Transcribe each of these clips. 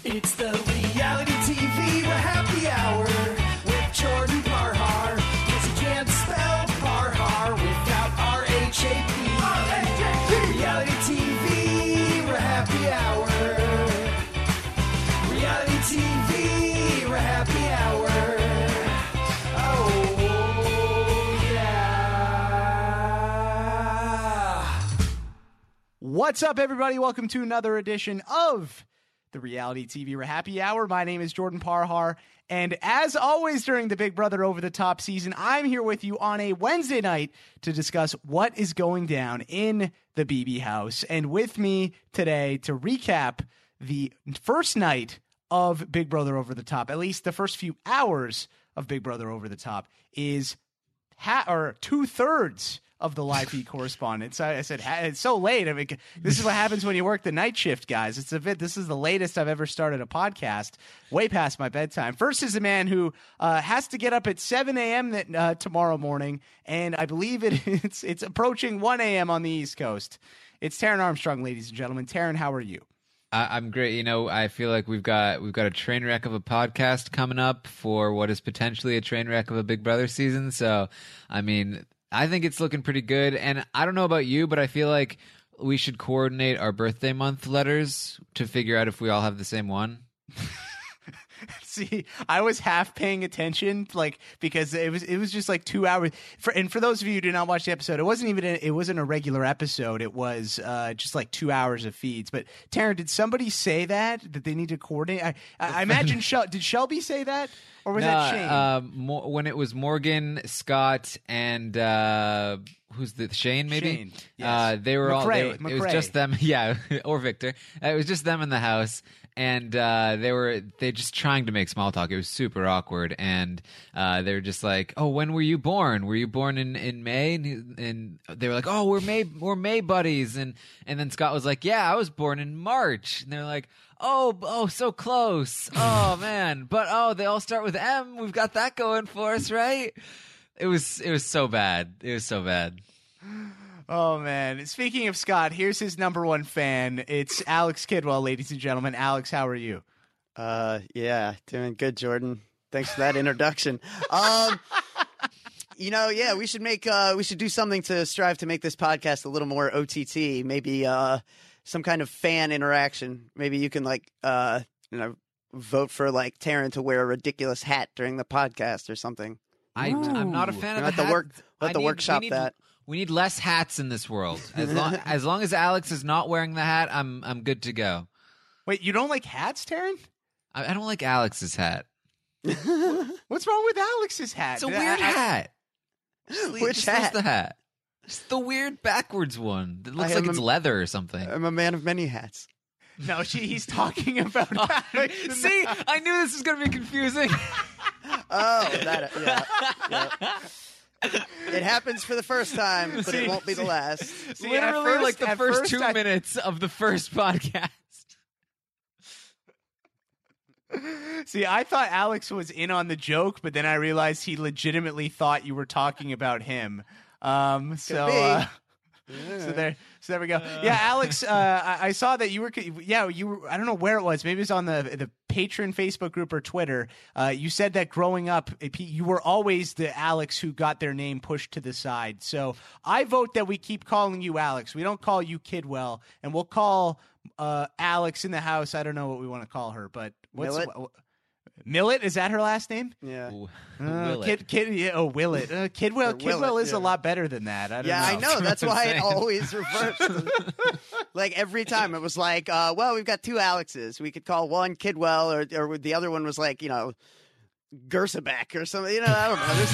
It's the reality TV happy hour with Jordan Parhar. Cause you can't spell Parhar without R-H-A-P. Reality TV happy hour. Reality TV happy hour. Oh, yeah. What's up, everybody? Welcome to another edition of the Reality TV Happy Hour. My name is Jordan Parhar, and as always during the Big Brother Over the Top season, I'm here with you on a Wednesday night to discuss what is going down in the BB house. And with me today to recap the first night of Big Brother Over the Top, at least the first few hours of Big Brother Over the Top, is two-thirds of the live feed correspondent. So I said, it's so late. I mean, this is what happens when you work the night shift, guys. This is the latest I've ever started a podcast, way past my bedtime. First is a man who has to get up at 7 a.m. Tomorrow morning, and I believe it's approaching 1 a.m. on the East Coast. It's Taran Armstrong, ladies and gentlemen. Taran, how are you? I'm great. You know, I feel like we've got a train wreck of a podcast coming up for what is potentially a train wreck of a Big Brother season. So, I mean, I think it's looking pretty good. And I don't know about you, but I feel like we should coordinate our birthday month letters to figure out if we all have the same one. See, I was half paying attention, because it was just like 2 hours. For those of you who did not watch the episode, it wasn't a regular episode. It was just like 2 hours of feeds. But Taran, did somebody say that they need to coordinate? I imagine did Shelby say that, or was that Shane? When it was Morgan, Scott, and who's the Shane? Maybe Shane, yes. They were McRae, all. It was just them, yeah, or Victor. It was just them in the house. And they just trying to make small talk. It was super awkward, and they were just like, "Oh, when were you born? Were you born in May?" And they were like, "Oh, we're May buddies." And then Scott was like, "Yeah, I was born in March." And they're like, "Oh, so close. Oh man, but they all start with M. We've got that going for us, right?" It was so bad. It was so bad. Oh, man. Speaking of Scott, here's his number one fan. It's Alex Kidwell, ladies and gentlemen. Alex, how are you? Yeah, doing good, Jordan. Thanks for that introduction. We should do something to strive to make this podcast a little more OTT. Maybe some kind of fan interaction. Maybe you can vote for Taran to wear a ridiculous hat during the podcast or something. I'm not a fan of the hat. We'll have to workshop that. We need less hats in this world. As long as Alex is not wearing the hat, I'm good to go. Wait, you don't like hats, Taran? I don't like Alex's hat. What's wrong with Alex's hat? It's a weird hat. Which hat? The hat? Just the weird backwards one. It looks like it's leather or something. I'm a man of many hats. No, he's talking about Alex. See, I knew this was going to be confusing. Yeah. It happens for the first time, but it won't be the last. Literally, the first 2 minutes of the first podcast. See, I thought Alex was in on the joke, but then I realized he legitimately thought you were talking about him. So there we go. Yeah, Alex, I saw that you were. I don't know where it was. Maybe it was on the patron Facebook group or Twitter. You said that growing up, you were always the Alex who got their name pushed to the side. So I vote that we keep calling you Alex. We don't call you Kidwell, and we'll call Alex in the house. I don't know what we want to call her, but Millet, is that her last name? Yeah. Willet. Willet. Kidwell is a lot better than that. I know. That's why it always reversed. Every time it was we've got two Alexes. We could call one Kidwell, or the other one was Gersabeck or something. I don't know.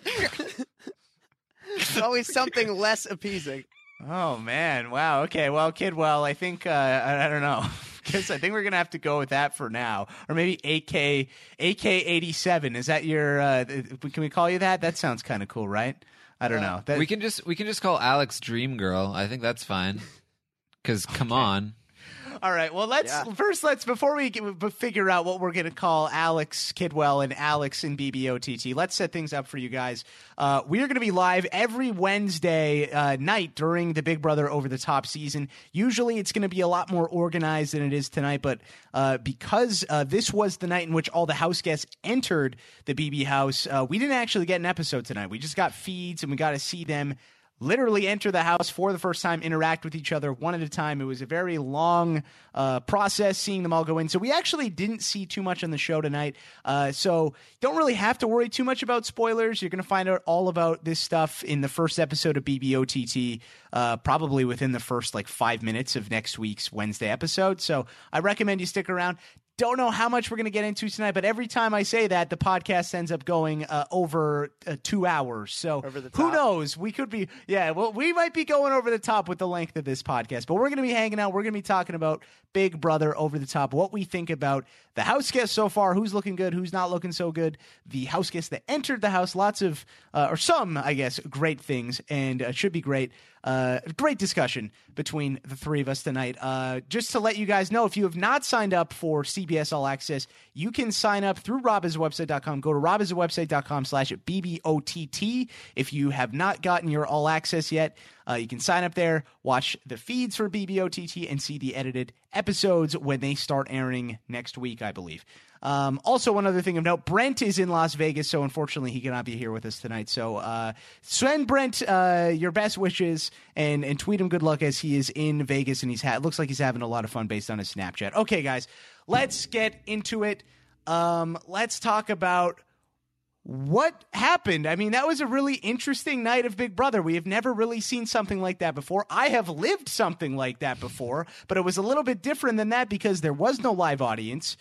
There's always something less appeasing. Oh, man. Wow. Okay. Well, Kidwell, I think, I don't know. Because I think we're going to have to go with that for now. Or maybe AK87. Is that your, can we call you that? That sounds kind of cool, right? I don't know. We can just call Alex Dream Girl. I think that's fine. Because come on. All right. Well, let's before we figure out what we're going to call Alex Kidwell and Alex in BBOTT, let's set things up for you guys. We are going to be live every Wednesday night during the Big Brother Over the Top season. Usually it's going to be a lot more organized than it is tonight, but because this was the night in which all the house guests entered the BB house, we didn't actually get an episode tonight. We just got feeds and we got to see them literally enter the house for the first time, interact with each other one at a time. It was a very long process seeing them all go in. So we actually didn't see too much on the show tonight. So don't really have to worry too much about spoilers. You're going to find out all about this stuff in the first episode of BBOTT, probably within the first 5 minutes of next week's Wednesday episode. So I recommend you stick around. Don't know how much we're going to get into tonight, but every time I say that, the podcast ends up going over 2 hours. So who knows? We could be, we might be going over the top with the length of this podcast, but we're going to be hanging out. We're going to be talking about Big Brother Over the Top, what we think about the house guests so far, who's looking good, who's not looking so good, the house guests that entered the house, lots of, or some, I guess, great things, and it should be great. Great discussion between the three of us tonight. Just to let you guys know, if you have not signed up for CBS All Access, you can sign up through robhasawebsite.com. Go to robhasawebsite.com/BBOTT. If you have not gotten your All Access yet, you can sign up there, watch the feeds for BBOTT, and see the edited episodes when they start airing next week, I believe. Also, one other thing of note, Brent is in Las Vegas, so unfortunately he cannot be here with us tonight. So send Brent your best wishes and tweet him good luck as he is in Vegas, and looks like he's having a lot of fun based on his Snapchat. Okay, guys, let's get into it. Let's talk about what happened. I mean, that was a really interesting night of Big Brother. We have never really seen something like that before. I have lived something like that before, but it was a little bit different than that because there was no live audience.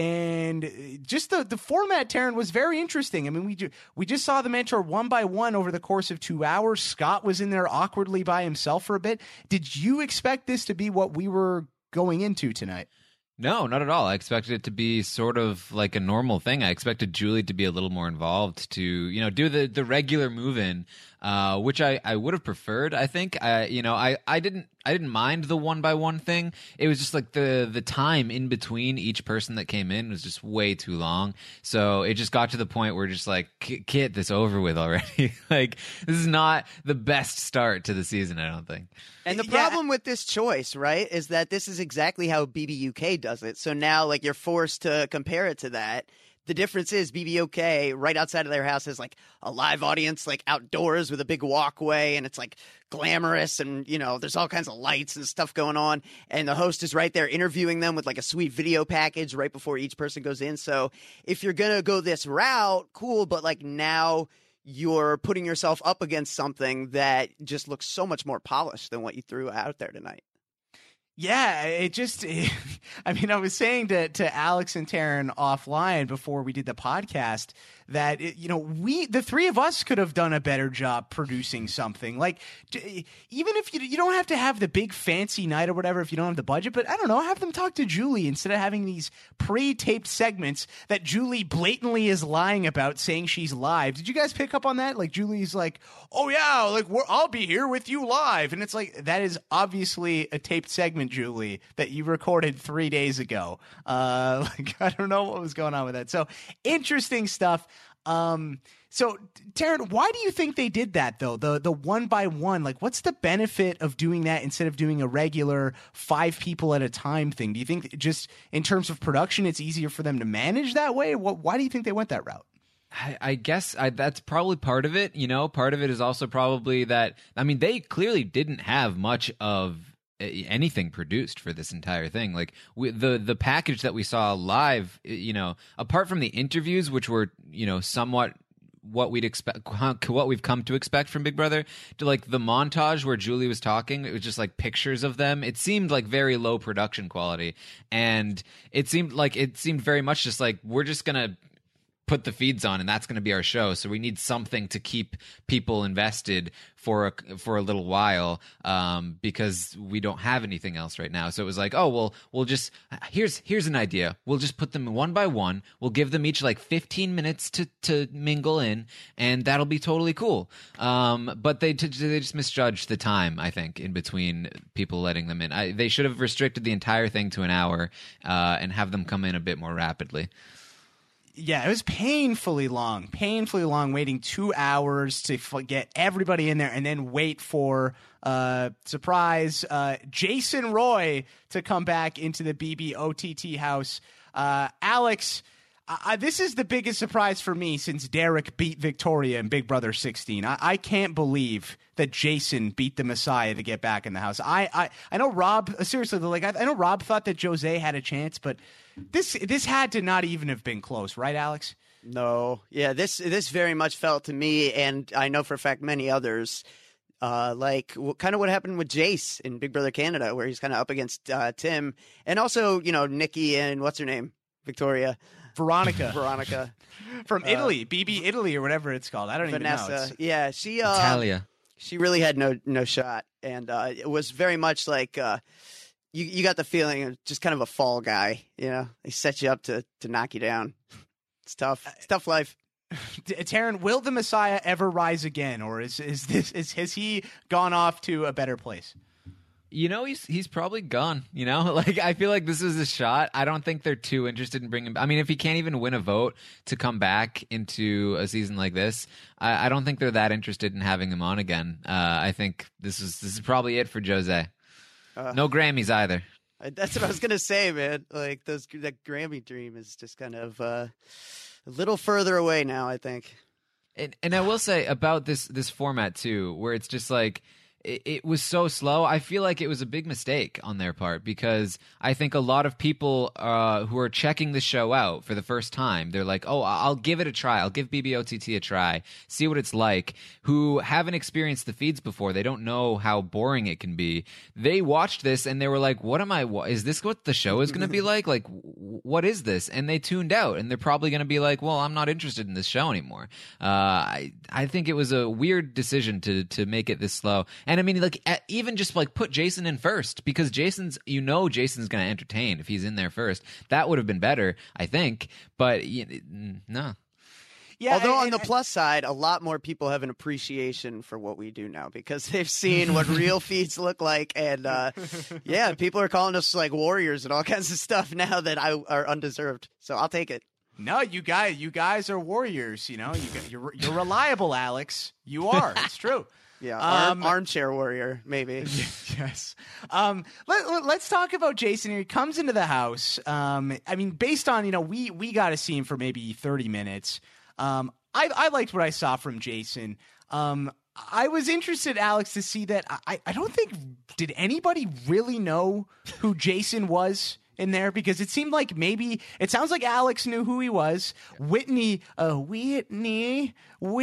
And just the format, Taryn, was very interesting. I mean, we just saw them enter one by one over the course of 2 hours. Scott was in there awkwardly by himself for a bit. Did you expect this to be what we were going into tonight? No, not at all. I expected it to be sort of like a normal thing. I expected Julie to be a little more involved, to do the regular move-in, which I would have preferred. I think I didn't mind the one by one thing. It was just like the time in between each person that came in was just way too long. So it just got to the point where just like, get this over with already. Like, this is not the best start to the season, I don't think. And the problem with this choice, right, is that this is exactly how BBUK does it. So now, you're forced to compare it to that. The difference is BBOK right outside of their house has a live audience, outdoors with a big walkway, and it's glamorous, and there's all kinds of lights and stuff going on, and the host is right there interviewing them with a sweet video package right before each person goes in. So if you're gonna go this route, cool, but now you're putting yourself up against something that just looks so much more polished than what you threw out there tonight. Yeah, I mean, I was saying to Alex and Taryn offline before we did the podcast that, the three of us could have done a better job producing something. Even if you don't have to have the big fancy night or whatever if you don't have the budget, but I don't know, have them talk to Julie instead of having these pre-taped segments that Julie blatantly is lying about, saying she's live. Did you guys pick up on that? Julie's oh yeah, I'll be here with you live. And it's that is obviously a taped segment, Julie, that you recorded 3 days ago. I don't know what was going on with that. So interesting stuff. So Taryn, why do you think they did that though? The one by one, what's the benefit of doing that instead of doing a regular 5 people at a time thing? Do you think just in terms of production, it's easier for them to manage that way? Why do you think they went that route? I guess that's probably part of it. Part of it is also probably that, I mean, they clearly didn't have much of anything produced for this entire thing. The package that we saw live, apart from the interviews, which were, somewhat what we'd expect, what we've come to expect from Big Brother, to the montage where Julie was talking, it was just pictures of them. It seemed very low production quality, and it seemed very much just we're just gonna put the feeds on, and that's going to be our show. So we need something to keep people invested for a little while, because we don't have anything else right now. So it was like, oh well, we'll just here's an idea. We'll just put them one by one. We'll give them each like 15 minutes to mingle in, and that'll be totally cool. But they just misjudged the time, I think, in between people letting them in. They should have restricted the entire thing to an hour, and have them come in a bit more rapidly. Yeah, it was painfully long waiting 2 hours to get everybody in there and then wait for surprise Jason Roy to come back into the BBOTT house. Alex, this is the biggest surprise for me since Derek beat Victoria in Big Brother 16. I can't believe that Jason beat the Messiah to get back in the house. I know Rob, seriously, like I know Rob thought that Jose had a chance, but this had to not even have been close, right, Alex? No. Yeah, this very much felt to me, and I know for a fact many others, like kind of what happened with Jace in Big Brother Canada, where he's kind of up against Tim, and also, Nikki and what's her name? Victoria. Veronica. From Italy, BB Italy or whatever it's called. I don't Vanessa. even know. Yeah, she Italia. She really had no shot, and it was very much like you got the feeling of just kind of a fall guy. They set you up to knock you down. It's tough. It's tough life. Taryn, will the Messiah ever rise again, or has he gone off to a better place? He's probably gone. Like I feel like this is a shot. I don't think they're too interested in bringing him. I mean, if he can't even win a vote to come back into a season like this, I don't think they're that interested in having him on again. I think this is probably it for Jose. No Grammys either. That's what I was gonna say, man. Like that Grammy dream is just kind of a little further away now, I think. And I will say about this format too, where it's just like. It was so slow. I feel like it was a big mistake on their part, because I think a lot of people who are checking the show out for the first time, they're like, oh, I'll give it a try. I'll give BBOTT a try, see what it's like, who haven't experienced the feeds before. They don't know how boring it can be. They watched this and they were like, is this what the show is going to be like? Like, what is this? And they tuned out, and they're probably going to be like, well, I'm not interested in this show anymore. I think it was a weird decision to make it this slow. And I mean, like, even just like put Jason in first, because Jason's going to entertain if he's in there first. That would have been better, I think. But no. Yeah. Although on the plus side, a lot more people have an appreciation for what we do now, because they've seen what real feeds look like, and yeah, people are calling us like warriors and all kinds of stuff now that are undeserved. So I'll take it. No, you guys are warriors. You're reliable, Alex. You are. It's true. Yeah, armchair warrior, maybe. Yes. Let's talk about Jason here. He comes into the house. I mean, based on, we got to see him for maybe 30 minutes. I liked what I saw from Jason. I was interested, Alex, to see that I don't think, did anybody really know who Jason was in there? Because it seemed like it sounds like Alex knew who he was. Whitney knew who.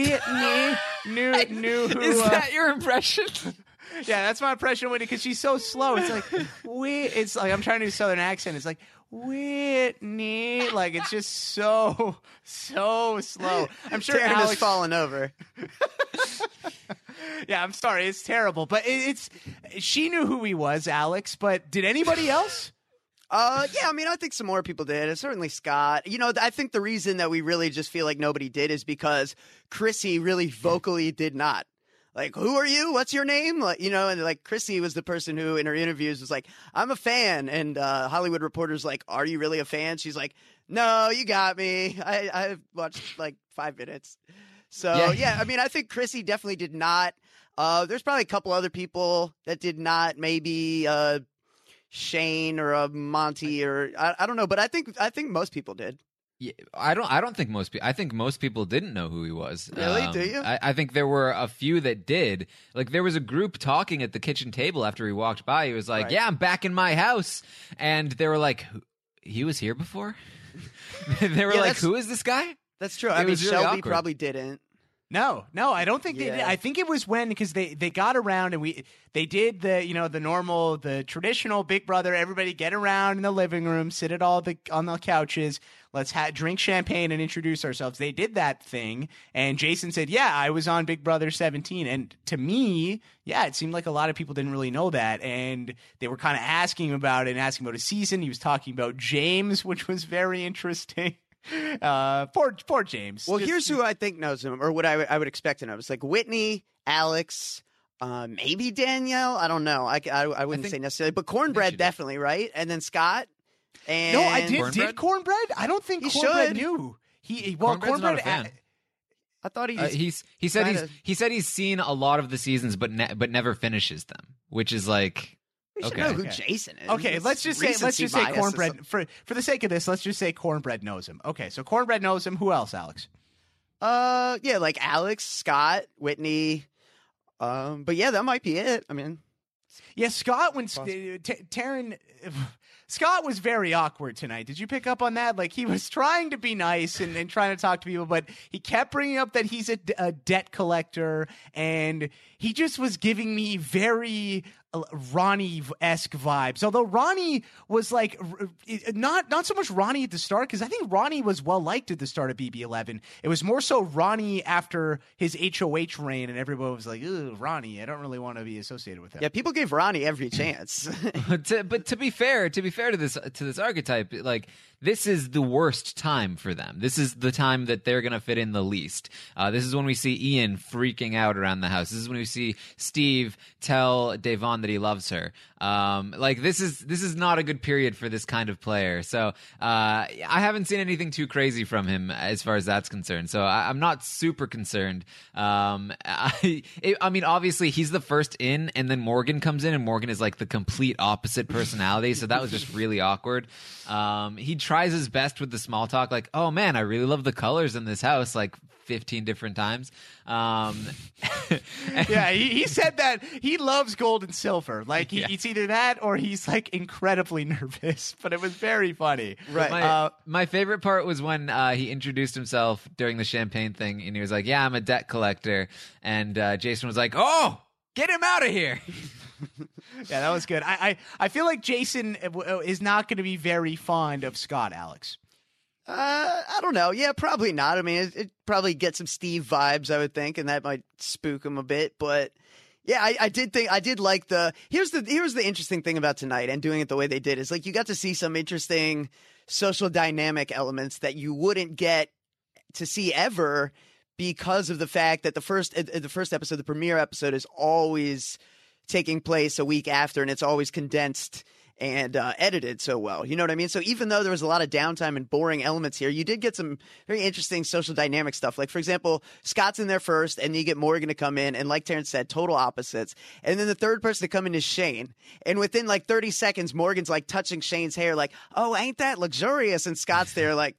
Is that your impression? Yeah, that's my impression of Whitney, because she's so slow. It's like I'm trying to do a Southern accent. It's like Whitney, like it's just so slow. I'm sure Taryn Alex has fallen over. Yeah, I'm sorry, it's terrible, but she knew who he was, Alex. But did anybody else? Yeah, I mean, I think some more people did. Certainly Scott. I think the reason that we really just feel like nobody did is because Chrissy really vocally did not. Like, who are you? What's your name? Like, and like Chrissy was the person who in her interviews was like, I'm a fan. And Hollywood Reporter's like, are you really a fan? She's like, no, you got me. I watched like 5 minutes. So, yeah, I mean, I think Chrissy definitely did not. There's probably a couple other people that did not, maybe Shane or Monty or I don't know, but I think most people did. Yeah, I don't think most people. I think most people didn't know who he was. Really? Do you? I think there were a few that did. Like there was a group talking at the kitchen table after he walked by. He was like, right. "Yeah, I'm back in my house," and they were like, "He was here before." They were like, "Who is this guy?" That's true. I mean, Shelby probably didn't. No, I don't think they did. Yeah. I think it was when, because they got around and they did the traditional Big Brother. Everybody get around in the living room, sit at on the couches. Let's drink champagne and introduce ourselves. They did that thing, and Jason said, "Yeah, I was on Big Brother 17." And to me, it seemed like a lot of people didn't really know that, and they were kind of asking about it and asking about his season. He was talking about James, which was very interesting. Poor James. Well, here's who I think knows him, or what I would expect to know. It's like Whitney, Alex, maybe Danielle. I don't know. I wouldn't say necessarily, but Cornbread definitely, right? And then Scott. And No, I did. Cornbread? Did Cornbread? I don't think He Cornbread should. knew. Cornbread's not a fan. I thought He said he's seen a lot of the seasons, but never finishes them, which is like we should okay. know who Okay. Jason is. Okay, It's let's just say recency bias or Cornbread something. for the sake of this. Let's just say Cornbread knows him. Okay, so Cornbread knows him. Who else, Alex? Yeah, like Alex, Scott, Whitney. But yeah, that might be it. I mean, Yeah, Scott. When Taryn, Scott was very awkward tonight. Did you pick up on that? Like, he was trying to be nice and trying to talk to people, but he kept bringing up that he's a debt collector, and he just was giving me very Ronnie-esque vibes. Although Ronnie was like not so much Ronnie at the start, because I think Ronnie was well liked at the start of BB11. It was more so Ronnie after his HOH reign, and everybody was like, "Ooh, Ronnie, I don't really want to be associated with him." yeah, people gave Ronnie every chance. But to be fair to this archetype, like, this is the worst time for them. This is the time that they're gonna fit in the least. This is when we see Ian freaking out around the house. This is when we see Steve tell Devon that he loves her. Like, this is not a good period for this kind of player. So I haven't seen anything too crazy from him as far as that's concerned. So I'm not super concerned. I mean, obviously he's the first in, and then Morgan comes in, and Morgan is like the complete opposite personality. So that was just really awkward. He tries his best with the small talk, like, "Oh man, I really love the colors in this house," like 15 different times. Yeah, he said that he loves gold and silver. Like, it's either that or he's like incredibly nervous. But it was very funny. Right. My favorite part was when he introduced himself during the champagne thing, and he was like, "Yeah, I'm a debt collector," and Jason was like, "Oh, get him out of here." Yeah, that was good. I feel like Jason is not going to be very fond of Scott, Alex. I don't know. Yeah, probably not. I mean, it probably gets some Steve vibes, I would think, and that might spook him a bit. But yeah, I did like here's the interesting thing about tonight and doing it the way they did is, like, you got to see some interesting social dynamic elements that you wouldn't get to see ever, because of the fact that the first episode, the premiere episode, is always taking place a week after, and it's always condensed and edited so well. You know what I mean? So even though there was a lot of downtime and boring elements here, you did get some very interesting social dynamic stuff. Like, for example, Scott's in there first, and you get Morgan to come in, and like Terrence said, total opposites. And then the third person to come in is Shane. And within like 30 seconds, Morgan's like touching Shane's hair, like, "Oh, ain't that luxurious?" And Scott's there like,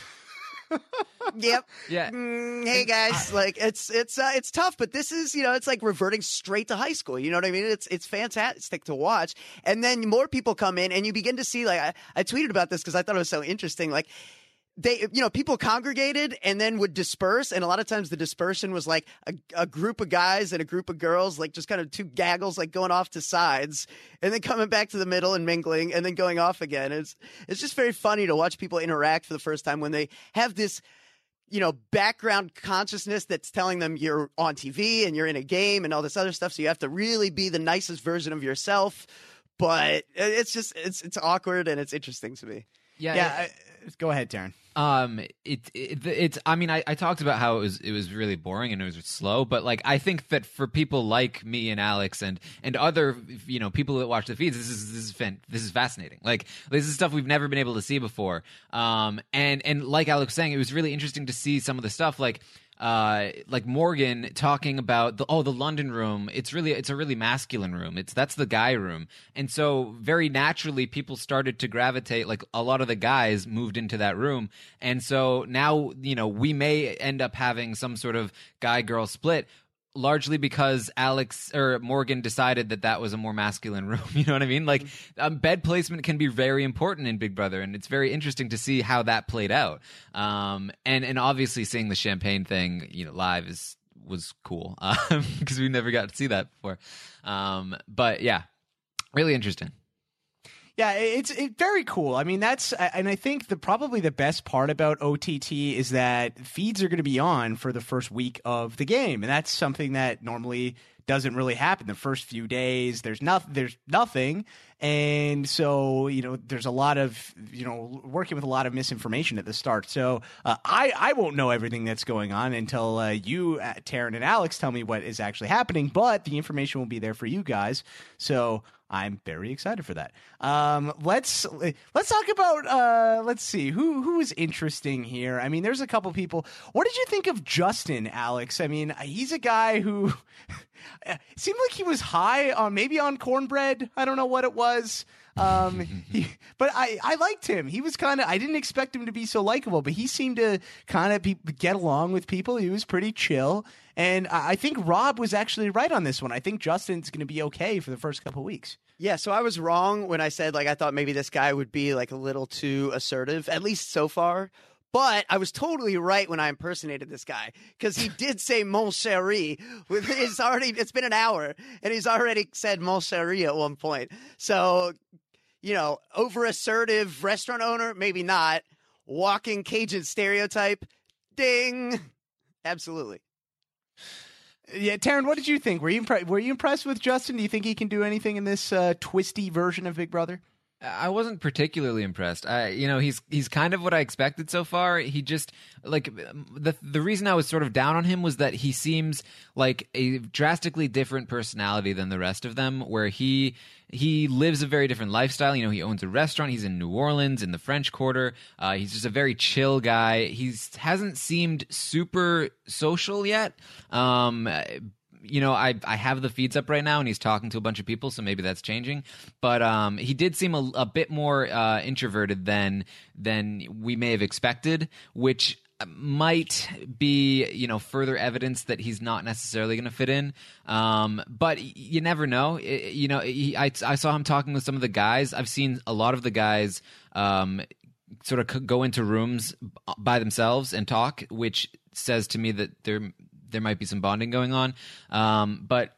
"Yep. Yeah. Hey guys." Like, it's tough, but this is, it's like reverting straight to high school. You know what I mean? It's fantastic to watch. And then more people come in, and you begin to see, like, I tweeted about this because I thought it was so interesting. Like, they, people congregated and then would disperse. And a lot of times the dispersion was like a group of guys and a group of girls, like just kind of two gaggles, like going off to sides and then coming back to the middle and mingling and then going off again. It's just very funny to watch people interact for the first time when they have this, background consciousness that's telling them you're on TV and you're in a game and all this other stuff. So you have to really be the nicest version of yourself. But it's awkward and it's interesting to me. Yeah. Go ahead, Taryn. It's. I mean, I talked about how it was really boring and it was slow, but like, I think that for people like me and Alex and other people that watch the feeds, this is fascinating. Like, this is stuff we've never been able to see before. And like Alex was saying, it was really interesting to see some of the stuff like Morgan talking about the London room. It's a really masculine room. That's the guy room. And so very naturally people started to gravitate, like a lot of the guys moved into that room. And so now, we may end up having some sort of guy girl split. largely because Alex or Morgan decided that was a more masculine room. You know what I mean? Like, bed placement can be very important in Big Brother, and it's very interesting to see how that played out. And obviously seeing the champagne thing, live was cool because we never got to see that before. But yeah, really interesting. Yeah, it's very cool. I mean, and I think probably the best part about OTT is that feeds are going to be on for the first week of the game, and that's something that normally doesn't really happen. The first few days, there's nothing, and so there's a lot of working with a lot of misinformation at the start. So I won't know everything that's going on until you, Taryn and Alex, tell me what is actually happening. But the information will be there for you guys. So I'm very excited for that. Let's talk about let's see who is interesting here. I mean, there's a couple people. What did you think of Justin, Alex? I mean, he's a guy who seemed like he was high on maybe on cornbread. I don't know what it was. But I liked him. He was I didn't expect him to be so likable, but he seemed to kind of get along with people. He was pretty chill. And I think Rob was actually right on this one. I think Justin's going to be okay for the first couple of weeks. Yeah, so I was wrong when I said, I thought maybe this guy would be, a little too assertive, at least so far. But I was totally right when I impersonated this guy, because he did say mon chéri. It's been an hour, and he's already said mon chéri at one point. So, over assertive restaurant owner, maybe not. Walking Cajun stereotype, ding. Absolutely. Yeah, Taryn, what did you think? Were you impressed with Justin? Do you think he can do anything in this twisty version of Big Brother? I wasn't particularly impressed. He's kind of what I expected so far. He just the reason I was sort of down on him was that he seems like a drastically different personality than the rest of them, where he lives a very different lifestyle. He owns a restaurant. He's in New Orleans in the French Quarter. He's just a very chill guy. Hasn't seemed super social yet. I have the feeds up right now, and he's talking to a bunch of people, so maybe that's changing. But he did seem a bit more introverted than we may have expected, which might be further evidence that he's not necessarily going to fit in. But you never know. I saw him talking with some of the guys. I've seen a lot of the guys sort of go into rooms by themselves and talk, which says to me that there might be some bonding going on. But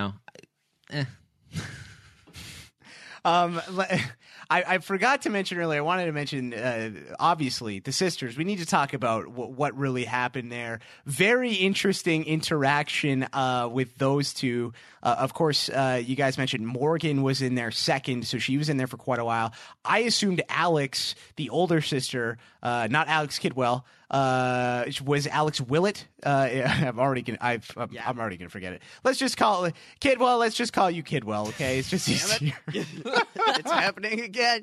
I forgot to mention earlier. I wanted to mention, obviously, the sisters. We need to talk about what really happened there. Very interesting interaction with those two. Of course, you guys mentioned Morgan was in there second, so she was in there for quite a while. I assumed Alex, the older sister, not Alex Kidwell, was Alex Willett. I'm already gonna forget it. Let's just call it Kidwell. Let's just call you Kidwell, okay? It's just easier. It's happening again.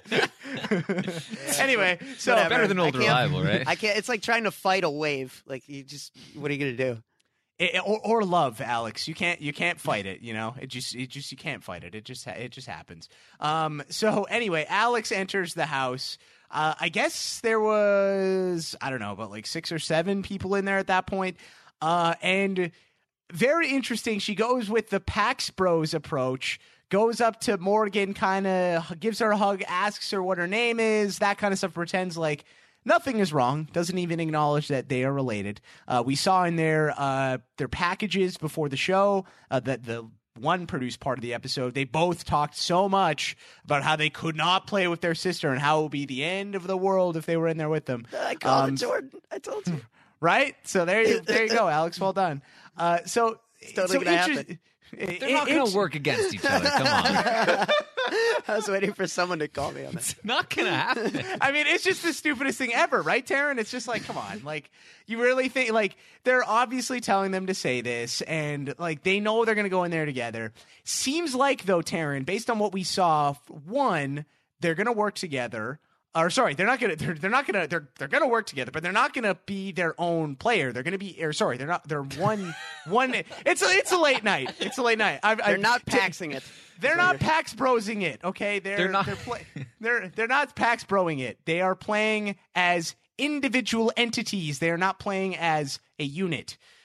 Anyway, so Whatever. Better than old reliable, right? I can't. It's like trying to fight a wave. What are you gonna do? Or love, Alex. You can't fight it. It just you can't fight it. It just happens. So anyway, Alex enters the house. I guess there was, I don't know, about 6 or 7 people in there at that point. And very interesting. She goes with the Pax Bros approach, goes up to Morgan, kind of gives her a hug, asks her what her name is, that kind of stuff, pretends like nothing is wrong, doesn't even acknowledge that they are related. We saw in their packages before the show that the one produced part of the episode, they both talked so much about how they could not play with their sister and how it would be the end of the world if they were in there with them. I called it, Jordan. I told you. Right? So there you go, Alex. Well done. It's totally going to happen. They're not going to work against each other. Come on. I was waiting for someone to call me on that. It's not going to happen. I mean, it's just the stupidest thing ever, right, Taryn? It's just come on. You really think, they're obviously telling them to say this, and, they know they're going to go in there together. Seems like, though, Taryn, based on what we saw, one, they're going to work together. Or sorry, they're gonna work together, but they're not gonna be their own player. They're gonna be, they're one. It's a late night. It's a late night. They're not paxing it. They're not Pax Brosing it. Okay, they're not Pax Broing it. They are playing as individual entities. They are not playing as a unit.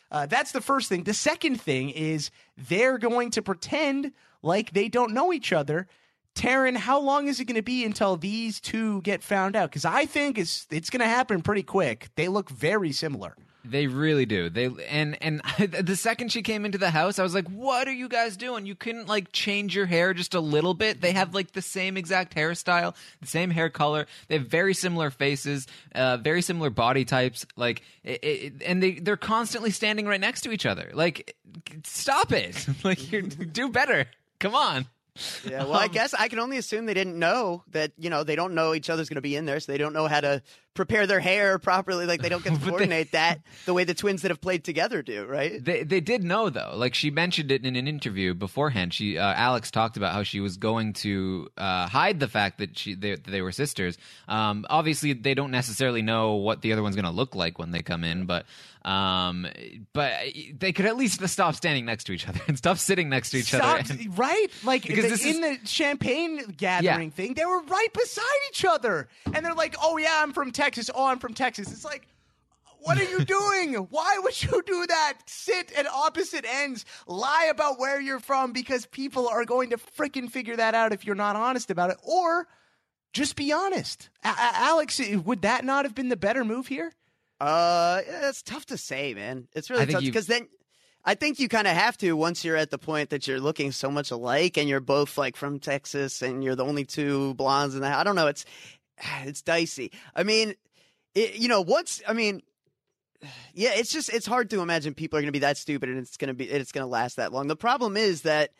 That's the first thing. The second thing is they're going to pretend like they don't know each other. Taryn, how long is it going to be until these two get found out? Because I think it's going to happen pretty quick. They look very similar. They really do. And the second she came into the house, I was like, "What are you guys doing? You couldn't like change your hair just a little bit?" They have like the same exact hairstyle, the same hair color. They have very similar faces, very similar body types. Like, and they're constantly standing right next to each other. Like, stop it! Like, do better. Come on. Yeah, well, I guess I can only assume they didn't know that, they don't know each other's going to be in there, so they don't know how to prepare their hair properly. Like, they don't get to coordinate that the way the twins that have played together do, right? They did know, though. Like, she mentioned it in an interview beforehand. Alex talked about how she was going to hide the fact that they were sisters. Obviously, they don't necessarily know what the other one's going to look like when they come in, but they could at least stop standing next to each other and stop sitting next to each other. Right? Like, Because the champagne gathering thing, they were right beside each other. And they're like, "Oh, yeah, I'm from Texas. Oh, I'm from Texas." It's like, what are you doing? Why would you do that? Sit at opposite ends, lie about where you're from, because people are going to freaking figure that out if you're not honest about it. Or just be honest. Alex, would that not have been the better move here? It's tough to say, man. It's really tough because then I think you kind of have to once you're at the point that you're looking so much alike and you're both like from Texas and you're the only two blondes in the house. I don't know. It's dicey. I mean, it's hard to imagine people are going to be that stupid and it's going to last that long. The problem is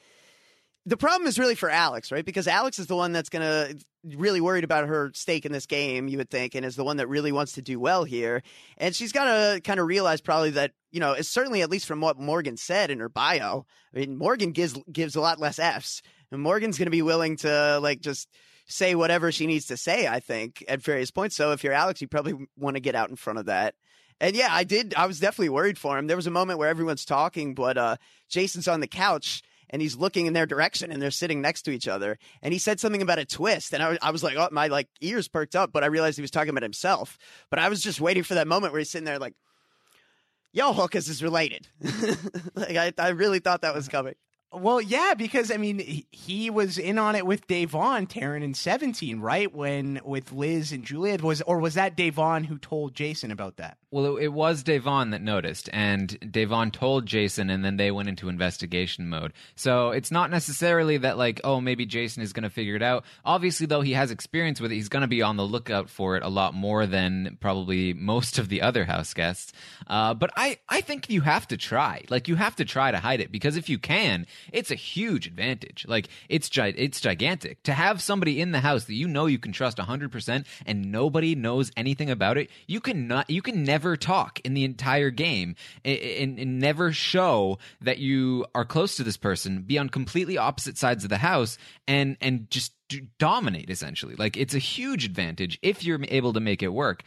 really for Alex, right? Because Alex is the one that's going to really worried about her stake in this game, you would think, and is the one that really wants to do well here. And she's got to kind of realize probably that, it's certainly, at least from what Morgan said in her bio, I mean, Morgan gives a lot less Fs. And Morgan's going to be willing to, like, just say whatever she needs to say, I think, at various points. So if you're Alex, you probably want to get out in front of that. And yeah, I was definitely worried for him. There was a moment where everyone's talking, but Jason's on the couch, and he's looking in their direction, and they're sitting next to each other. And he said something about a twist, and I was like, oh, my ears perked up, but I realized he was talking about himself. But I was just waiting for that moment where he's sitting there like, "Yo, Hookus is related." Like, I really thought that was coming. Well, yeah, because, I mean, he was in on it with Davon, Taryn, in 17, right? With Liz and Julia. Was that Davon who told Jason about that? Well, it was Davon that noticed, and Davon told Jason, and then they went into investigation mode. So it's not necessarily that, like, oh, maybe Jason is going to figure it out. Obviously, though, he has experience with it. He's going to be on the lookout for it a lot more than probably most of the other house guests. But I think you have to try. Like, you have to try to hide it, because if you can, it's a huge advantage. Like, it's gigantic. To have somebody in the house that you know you can trust 100% and nobody knows anything about it, you can never talk in the entire game and never show that you are close to this person, be on completely opposite sides of the house and just dominate, essentially. Like, it's a huge advantage if you're able to make it work.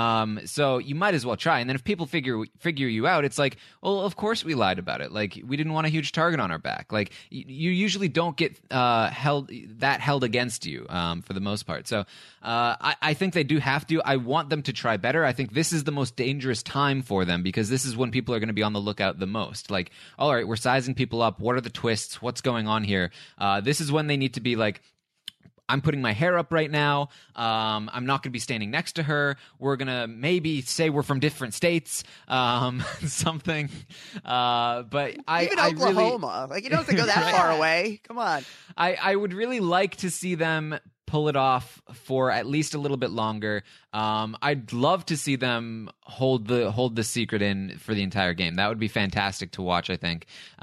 So you might as well try. And then if people figure you out, it's like, well, of course we lied about it. Like, we didn't want a huge target on our back. Like, you usually don't get held against you for the most part. So I think they do have to. I want them to try better. I think this is the most dangerous time for them, because this is when people are going to be on the lookout the most. Like, all right, we're sizing people up. What are the twists? What's going on here? This is when they need to be like, I'm putting my hair up right now. I'm not going to be standing next to her. We're going to maybe say we're from different states, something. But even Oklahoma. Like, you don't have to go that far away. Come on. I would really like to see them pull it off for at least a little bit longer. I'd love to see them hold the secret in for the entire game. That would be fantastic to watch, I think.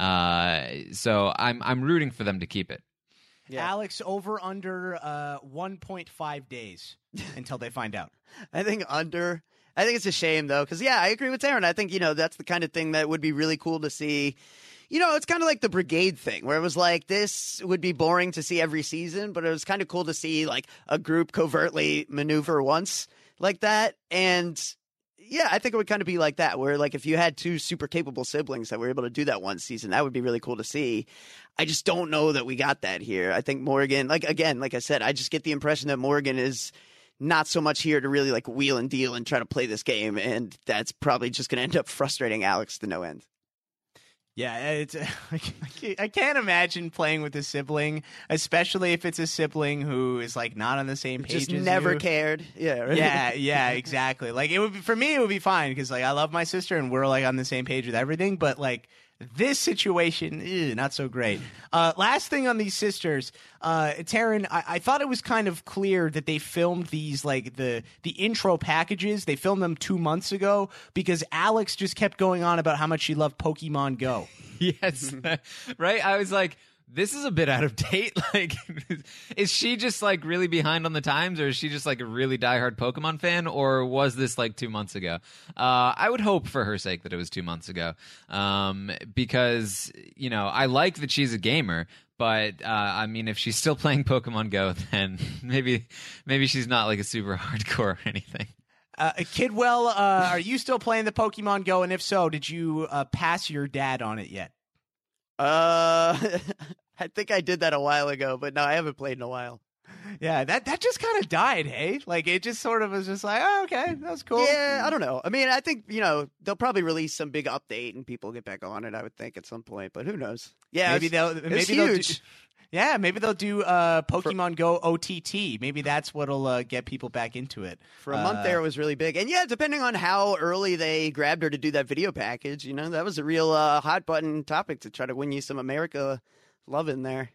So I'm rooting for them to keep it. Yeah. Alex, over under 1.5 days until they find out. I think it's a shame, though, because, yeah, I agree with Taryn. I think, that's the kind of thing that would be really cool to see. It's kind of like the Brigade thing, where it was like, this would be boring to see every season, but it was kind of cool to see, like, a group covertly maneuver once like that. And yeah, I think it would kind of be like that, where, like, if you had two super capable siblings that were able to do that one season, that would be really cool to see. I just don't know that we got that here. I think Morgan, like I said, I just get the impression that Morgan is not so much here to really like wheel and deal and try to play this game, and that's probably just going to end up frustrating Alex to no end. Yeah, it's I can't imagine playing with a sibling, especially if it's a sibling who is like not on the same page Just as never you. cared. Yeah, right? Yeah, exactly. Like it would be, for me, it would be fine because like I love my sister and we're like on the same page with everything. But like this situation, not so great. Last thing on these sisters, Taryn, I thought it was kind of clear that they filmed these like the intro packages. They filmed them 2 months ago because Alex just kept going on about how much she loved Pokemon Go. Yes, right. I was like, this is a bit out of date. Like, is she just like really behind on the times, or is she just like a really diehard Pokemon fan, or was this like 2 months ago? I would hope for her sake that it was 2 months ago, because you know I like that she's a gamer, but I mean, if she's still playing Pokemon Go, then maybe she's not like a super hardcore or anything. Kidwell, are you still playing the Pokemon Go? And if so, did you pass your dad on it yet? I think I did that a while ago, but no, I haven't played in a while. Yeah, that just kind of died, hey? Like, it just sort of was just like, oh, okay, that was cool. Yeah, I don't know. I mean, I think, you know, they'll probably release some big update and people get back on it, I would think, at some point, but who knows? Yeah, maybe they'll huge. maybe they'll do Pokemon Go OTT. Maybe that's what'll get people back into it. For a month there, it was really big. And yeah, depending on how early they grabbed her to do that video package, you know, that was a real hot button topic to try to win you some America love in there.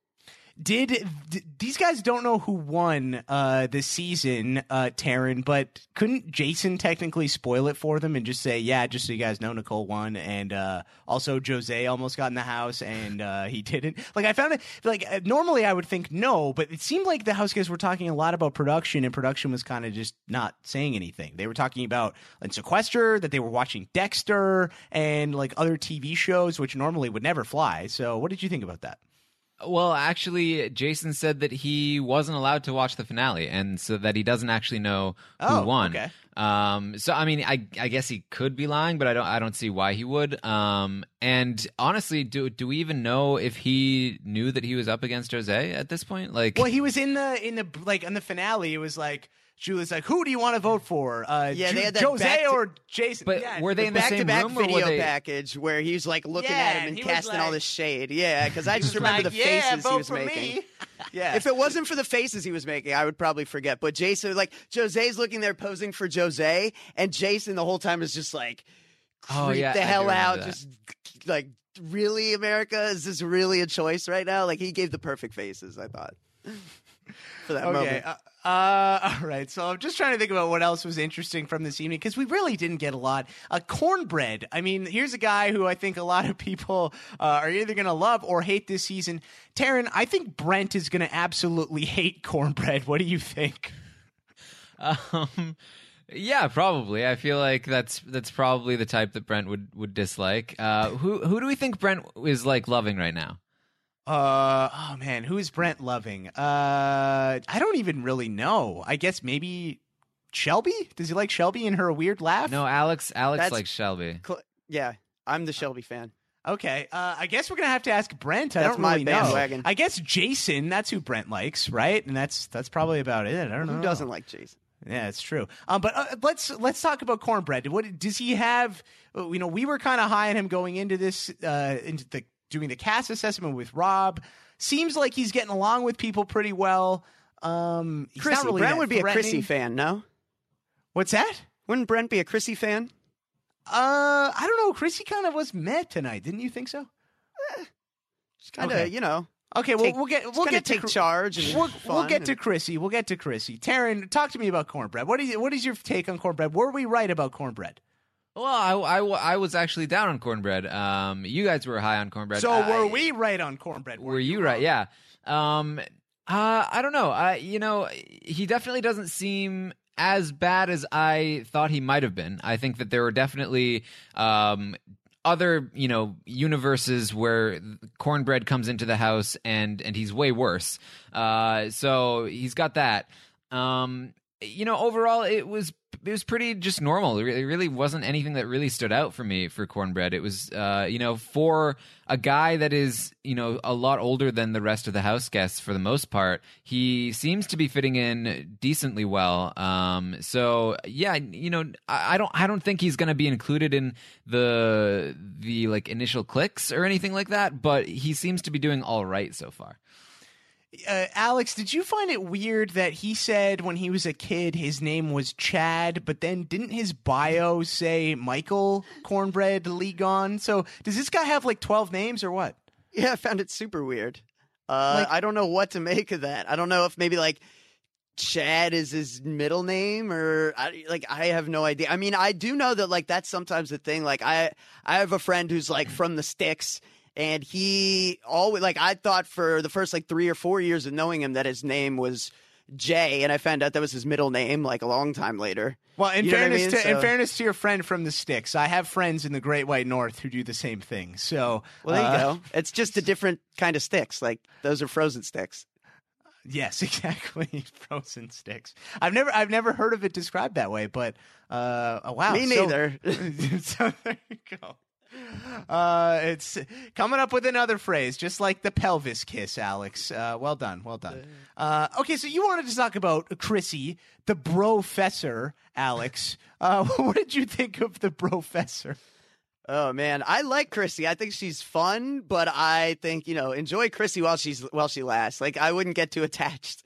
Did these guys don't know who won this season, Taryn, but couldn't Jason technically spoil it for them and just say, yeah, just so you guys know, Nicole won, and also Jose almost got in the house and he didn't? Like, I found it, like, normally I would think no, but it seemed like the house guys were talking a lot about production, and production was kind of just not saying anything. They were talking about Sequester, that they were watching Dexter, and like other TV shows, which normally would never fly. So what did you think about that? Well, actually, Jason said that he wasn't allowed to watch the finale, and so that he doesn't actually know who won. Okay. So I mean, I guess he could be lying, but I don't see why he would. And honestly, do we even know if he knew that he was up against Jose at this point? Like, well, he was in the like in the finale. It was like Julie's like, who do you want to vote for? Yeah, they had that Jose or Jason. But yeah. were they in the same back-to-back room, or video were they... package where he's like looking Yeah, at him and and he was casting all like- this shade? Yeah, because I just He was remember like, the yeah, faces vote he was for making. me. Yeah. If it wasn't for the faces he was making, I would probably forget. But Jason, like, Jose's looking there posing for Jose, and Jason the whole time is just like, Oh, creep yeah, the I do hell remember out. that. Just like, really, America? Is this really a choice right now? Like, he gave the perfect faces, I thought, for that Okay. moment. All right. So I'm just trying to think about what else was interesting from this evening because we really didn't get a lot. Cornbread. I mean, here's a guy who I think a lot of people are either going to love or hate this season. Taryn, I think Brent is going to absolutely hate Cornbread. What do you think? Yeah, probably. I feel like that's probably the type that Brent would dislike. Who do we think Brent is like loving right now? Oh man, who is Brent loving? I don't even really know. I guess maybe Shelby? Does he like Shelby and her weird laugh? No, Alex That's- likes Shelby. Yeah, I'm the Shelby fan. Okay, I guess we're gonna have to ask Brent. I That's don't my really know. bandwagon. I guess Jason. That's who Brent likes, right? And that's probably about it. I don't know. Who doesn't like Jason? Yeah, it's true. But let's talk about Cornbread. What does he have? You know, we were kind of high on him going into this, doing the cast assessment with Rob. Seems like he's getting along with people pretty well. He's not Chrissy. really Brent that would be a threatening. Chrissy fan, no? What's that? Wouldn't Brent be a Chrissy fan? I don't know. Chrissy kind of was mad tonight. Didn't you think so? Just kind of, Okay. you know. Okay, well, we'll get to take charge. And We'll get to and- Chrissy. We'll get to Chrissy. Taryn, talk to me about Cornbread. What is your take on Cornbread? Were we right about Cornbread? Well, I was actually down on Cornbread. You guys were high on Cornbread. So were we right on Cornbread? Were you right? Yeah. I don't know. You know, he definitely doesn't seem as bad as I thought he might have been. I think that there were definitely other, you know, universes where Cornbread comes into the house and he's way worse. So he's got that. You know, overall, it was pretty just normal. It really wasn't anything that really stood out for me for Cornbread. It was, for a guy that is, a lot older than the rest of the house guests for the most part, he seems to be fitting in decently well. So yeah, I don't think he's going to be included in the like initial clicks or anything like that, but he seems to be doing all right so far. Alex, did you find it weird that he said when he was a kid his name was Chad, but then didn't his bio say Michael Cornbread Ligon? So does this guy have like 12 names or what? Yeah, I found it super weird. I don't know what to make of that. I don't know if maybe like Chad is his middle name or I have no idea. I mean, I do know that like that's sometimes the thing. Like I have a friend who's like from the sticks. And he always, like, I thought for the first, 3 or 4 years of knowing him that his name was Jay, and I found out that was his middle name, a long time later. Well, in fairness to your friend from the sticks, I have friends in the Great White North who do the same thing. So, well, there you go. It's just a different kind of sticks. Like, those are frozen sticks. Yes, exactly. Frozen sticks. I've never heard of it described that way, but, wow. Me neither. So there you go. It's coming up with another phrase, just like the pelvis kiss, Alex. Well done. Okay, so you wanted to talk about Chrissy, the brofessor, Alex. What did you think of the brofessor? Oh man, I like Chrissy. I think she's fun, but I think enjoy Chrissy while she lasts. Like I wouldn't get too attached,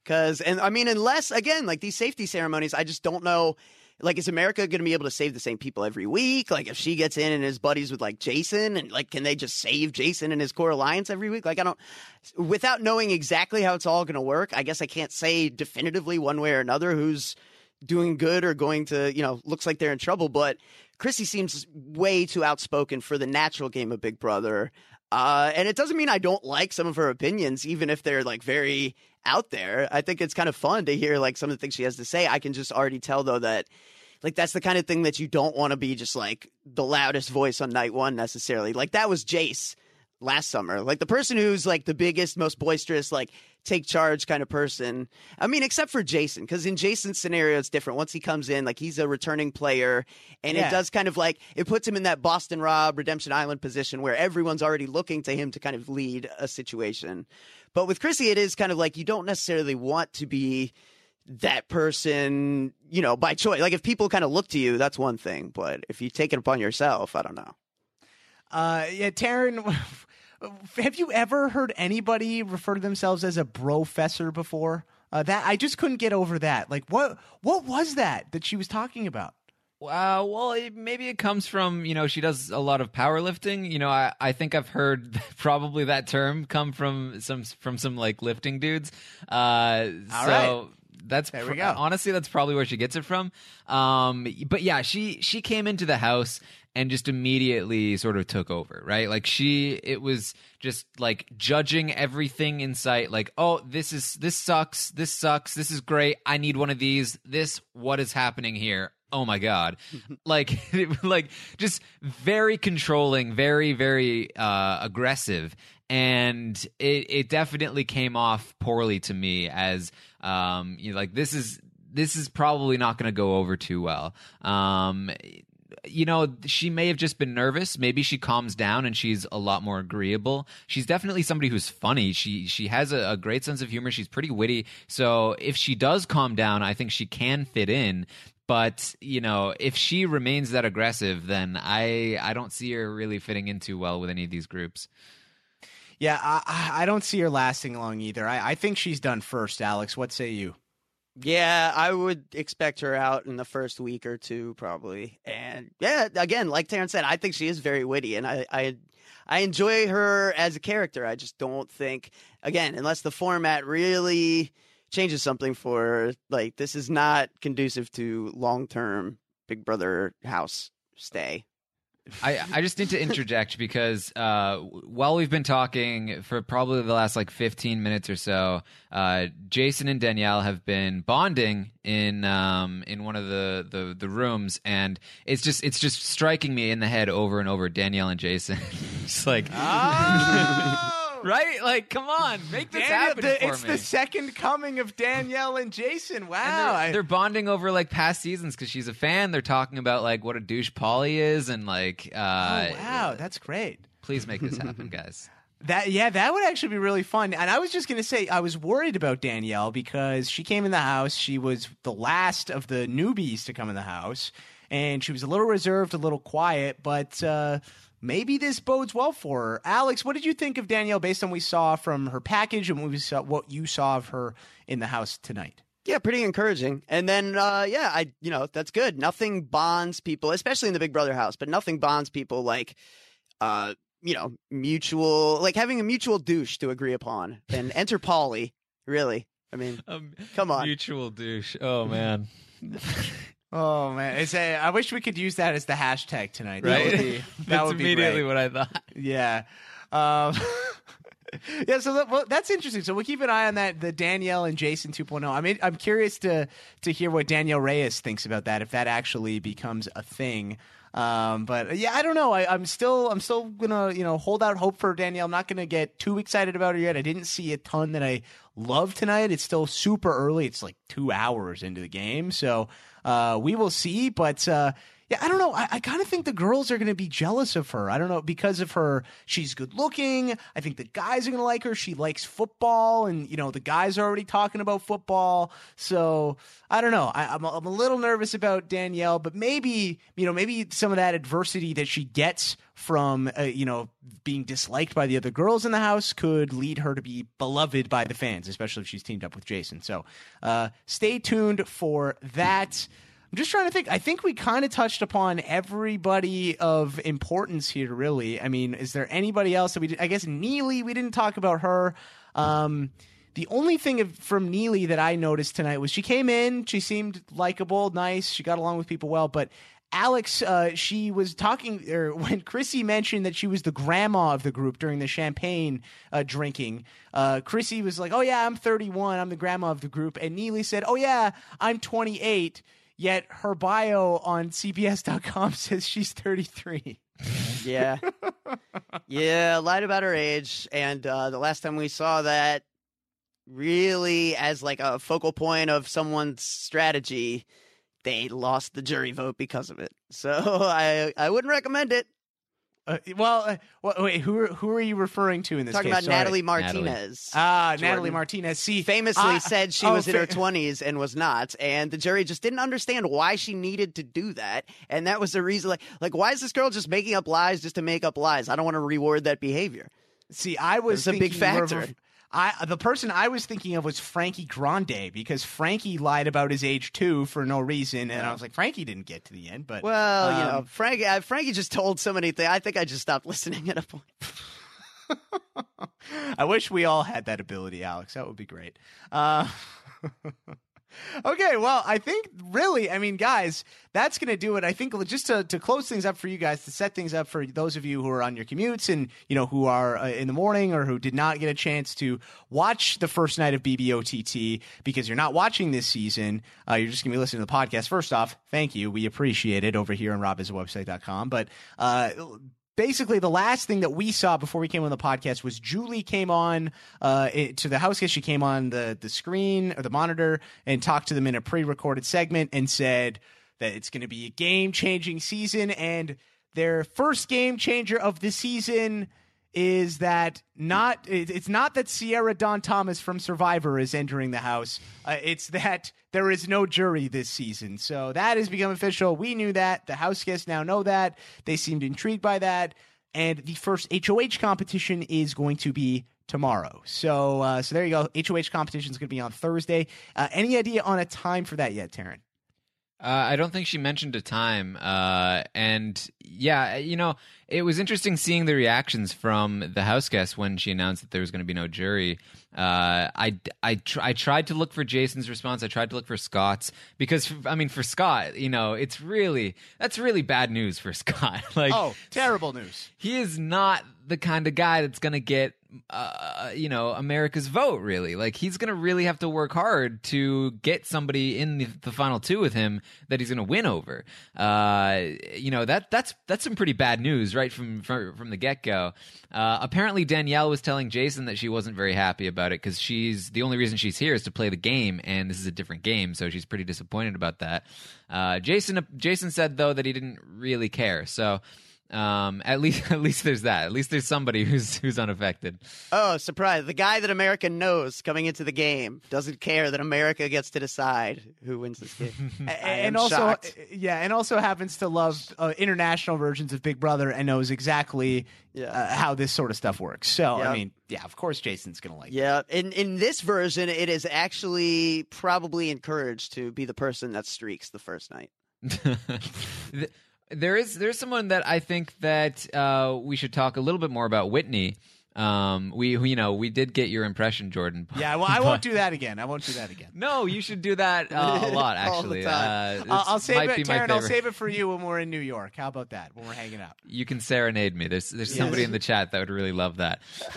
unless again these safety ceremonies, I just don't know. Like, is America going to be able to save the same people every week? Like, if she gets in and is buddies with, Jason, and, can they just save Jason and his core alliance every week? Without knowing exactly how it's all going to work, I guess I can't say definitively one way or another who's doing good or going to, looks like they're in trouble. But Chrissy seems way too outspoken for the natural game of Big Brother. And it doesn't mean I don't like some of her opinions, even if they're, very out there. I think it's kind of fun to hear, some of the things she has to say. I can just already tell, though, that that's the kind of thing that you don't want to be just the loudest voice on night one necessarily. That was Jace last summer. The person who's the biggest, most boisterous, take charge kind of person. I mean, except for Jason, because in Jason's scenario, it's different. Once he comes in, he's a returning player, and it does kind of it puts him in that Boston Rob, Redemption Island position where everyone's already looking to him to kind of lead a situation. But with Chrissy, it is kind of you don't necessarily want to be that person, by choice. If people kind of look to you, that's one thing. But if you take it upon yourself, I don't know. Yeah, Taryn, have you ever heard anybody refer to themselves as a brofessor before? That I just couldn't get over that. What was that she was talking about? Well, maybe it comes from, she does a lot of powerlifting. I think I've heard probably that term come from some lifting dudes. Right. That's there we go. Honestly, that's probably where she gets it from. But yeah, she came into the house and just immediately sort of took over, right? It was just judging everything in sight. Oh, this sucks. This sucks. This is great. I need one of these. What is happening here? Oh my God. Just very controlling, very, very aggressive. And it definitely came off poorly to me as, this is probably not going to go over too well. She may have just been nervous. Maybe she calms down and she's a lot more agreeable. She's definitely somebody who's funny. She has a great sense of humor. She's pretty witty. So if she does calm down, I think she can fit in. But, if she remains that aggressive, then I don't see her really fitting in too well with any of these groups. Yeah, I don't see her lasting long either. I think she's done first, Alex. What say you? Yeah, I would expect her out in the first week or two, probably. And yeah, again, like Taryn said, I think she is very witty, and I enjoy her as a character. I just don't think, again, unless the format really changes something for her, this is not conducive to long-term Big Brother house stay. I just need to interject because while we've been talking for probably the last 15 minutes or so, Jason and Danielle have been bonding in one of the rooms, and it's just striking me in the head over and over. Danielle and Jason, just oh, right? Like, come on, make this happen for it's me. the second coming of Danielle and Jason. Wow. And they're bonding over like past seasons because she's a fan. They're talking about like what a douche Paulie is, and like, wow, that's great. Please make this happen, guys. That would actually be really fun. And I was just going to say, I was worried about Danielle because she came in the house. She was the last of the newbies to come in the house, and she was a little reserved, a little quiet, but maybe this bodes well for her. Alex, what did you think of Danielle based on what we saw from her package and what you saw of her in the house tonight? Yeah, pretty encouraging. And then, that's good. Nothing bonds people, especially in the Big Brother house, but nothing bonds people like, mutual, like having a mutual douche to agree upon. And enter Paulie, really. I mean, come on. Mutual douche. Oh, man. Oh, man. I wish we could use that as the hashtag tonight. Right? That would be immediately great. what I thought. Yeah. Yeah, so that's interesting. So we'll keep an eye on that, the Danielle and Jason 2.0. I mean, I'm curious to hear what Danielle Reyes thinks about that, if that actually becomes a thing. But yeah, I don't know. I'm still gonna hold out hope for Danielle. I'm not gonna get too excited about her yet. I didn't see a ton that I love tonight. It's still super early. It's like 2 hours into the game, so we will see. But yeah, I don't know. I kind of think the girls are going to be jealous of her. I don't know, because of her. She's good looking. I think the guys are going to like her. She likes football, and the guys are already talking about football. So I don't know. I'm a little nervous about Danielle, but maybe some of that adversity that she gets from being disliked by the other girls in the house could lead her to be beloved by the fans, especially if she's teamed up with Jason. So stay tuned for that. I'm just trying to think. I think we kind of touched upon everybody of importance here, really. I mean, is there anybody else that we did? I guess Neely, we didn't talk about her. The only thing from Neely that I noticed tonight was she came in, she seemed likable, nice, she got along with people well, but Alex, she was talking, or when Chrissy mentioned that she was the grandma of the group during the champagne drinking, Chrissy was like, oh yeah, I'm 31, I'm the grandma of the group, and Neely said, oh yeah, I'm 28, yet her bio on CBS.com says she's 33. Yeah. Yeah, lied about her age, and the last time we saw that really as like a focal point of someone's strategy, they lost the jury vote because of it. So I wouldn't recommend it. Wait, who are you referring to in this Talking case? about Natalie Martinez. Natalie Martinez. See, famously said she was in her 20s and was not, and the jury just didn't understand why she needed to do that, and that was the reason. Like why is this girl just making up lies just to make up lies? I don't want to reward that behavior. See, I was It's a big thinking more of factor. the person I was thinking of was Frankie Grande, because Frankie lied about his age too for no reason, and I was like, Frankie didn't get to the end. But Well, Frankie just told so many things. I think I just stopped listening at a point. I wish we all had that ability, Alex. That would be great. Okay, well, I think really, I mean, guys, that's going to do it. I think just to close things up for you guys, to set things up for those of you who are on your commutes and, who are in the morning or who did not get a chance to watch the first night of BBOTT because you're not watching this season. You're just going to be listening to the podcast. First off, thank you. We appreciate it over here on robhasawebsite.com. But basically, the last thing that we saw before we came on the podcast was Julie came on to the house guest. She came on the screen or the monitor and talked to them in a pre-recorded segment and said that it's going to be a game-changing season. And their first game changer of the season is that it's not that Sierra Dawn Thomas from Survivor is entering the house. It's that there is no jury this season. So that has become official. We knew that. The house guests now know that. They seemed intrigued by that. And the first HOH competition is going to be tomorrow. So there you go. HOH competition is going to be on Thursday. Any idea on a time for that yet, Taryn? I don't think she mentioned a time. And yeah, it was interesting seeing the reactions from the house guests when she announced that there was going to be no jury. I tried to look for Jason's response. I tried to look for Scott's because, for Scott, that's really bad news for Scott. Like, terrible news. He is not the kind of guy that's going to get America's vote, really. Like, he's going to really have to work hard to get somebody in the final two with him that he's going to win over. That's some pretty bad news right from the get-go. Apparently, Danielle was telling Jason that she wasn't very happy about it because the only reason she's here is to play the game, and this is a different game, so she's pretty disappointed about that. Jason said, though, that he didn't really care, so... at least there's that. At least there's somebody who's unaffected. Oh, surprise. The guy that America knows coming into the game doesn't care that America gets to decide who wins this game. and also happens to love international versions of Big Brother and knows exactly how this sort of stuff works. So, Yep. I mean, yeah, of course Jason's going to like it. Yeah, in this version, it is actually probably encouraged to be the person that streaks the first night. There's someone that I think that we should talk a little bit more about, Whitney. We did get your impression, Jordan. Yeah, well, I won't do that again. No, you should do that a lot, actually. All the time. I'll save might it, be my Taryn. I'll favorite. save it for you when we're in New York. How about that? When we're hanging out. You can serenade me. There's somebody in the chat that would really love that.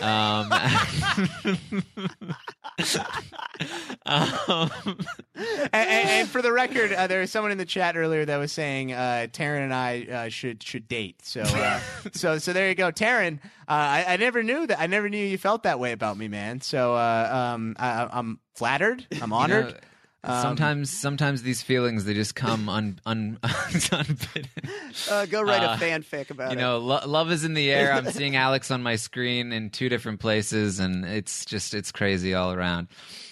And for the record, there was someone in the chat earlier that was saying Taryn and I should date. So there you go, Taryn. I never knew that. I never knew you felt that way about me, man. So I'm flattered. I'm honored. Sometimes these feelings, they just come unbidden. Go write a fanfic about it. Love is in the air. I'm seeing Alex on my screen in two different places, and it's crazy all around.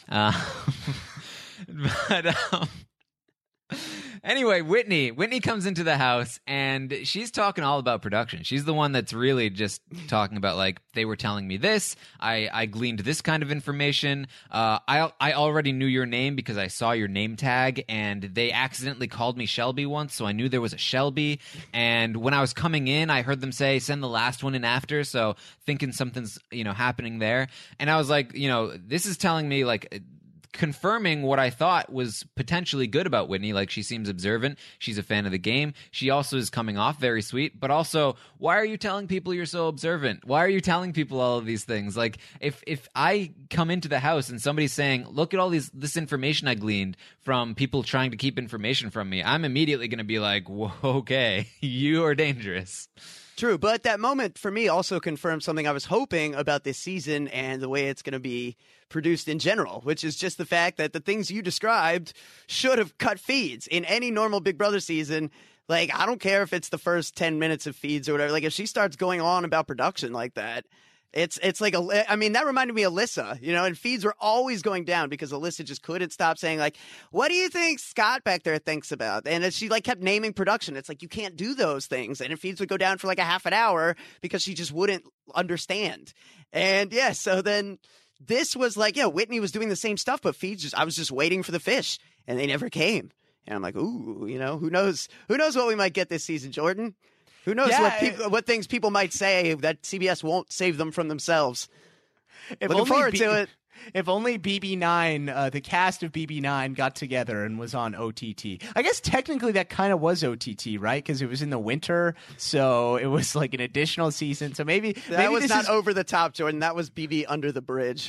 Anyway, Whitney comes into the house, and she's talking all about production. She's the one that's really just talking about, like, they were telling me this. I gleaned this kind of information. I already knew your name because I saw your name tag, and they accidentally called me Shelby once, so I knew there was a Shelby. And when I was coming in, I heard them say, send the last one in after, so thinking something's, happening there. And I was like, this is telling me, like... confirming what I thought was potentially good about Whitney. Like, she seems observant. She's a fan of the game. She also is coming off very sweet. But also, why are you telling people you're so observant? Why are you telling people all of these things? Like, if I come into the house and somebody's saying, look at all this information I gleaned from people trying to keep information from me, I'm immediately going to be like, whoa, okay, you are dangerous. True, but that moment for me also confirmed something I was hoping about this season and the way it's going to be produced in general, which is just the fact that the things you described should have cut feeds. In any normal Big Brother season, like, I don't care if it's the first 10 minutes of feeds or whatever. Like, if she starts going on about production like that, it's like that reminded me of Alyssa, and feeds were always going down because Alyssa just couldn't stop saying, like, what do you think Scott back there thinks about? And she like kept naming production. It's like, you can't do those things. And feeds would go down for like a half an hour because she just wouldn't understand. And so then this was like, Whitney was doing the same stuff, but feeds I was just waiting for the fish and they never came. And I'm like, ooh, who knows what we might get this season, Jordan? Who knows what things people might say that CBS won't save them from themselves. Looking forward to it. If only BB9, the cast of BB9 got together and was on OTT. I guess technically that kind of was OTT, right? Because it was in the winter, so it was like an additional season. So maybe that was not over the top, Jordan. That was BB under the bridge.